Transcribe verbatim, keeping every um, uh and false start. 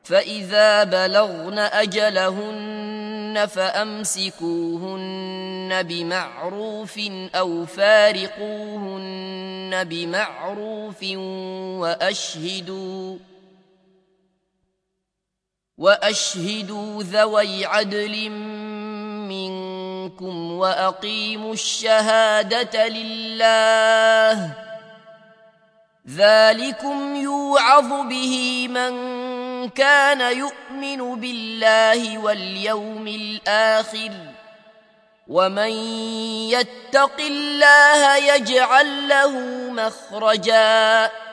فإذا بلغن أجلهن فأمسكوهن بمعروف أو فارقوهن بمعروف وأشهدوا وأشهدوا ذوي عدل منكم وأقيموا الشهادة لله ذلكم يوعظ به من كان يؤمن بالله واليوم الآخر ومن يتق الله يجعل له مخرجا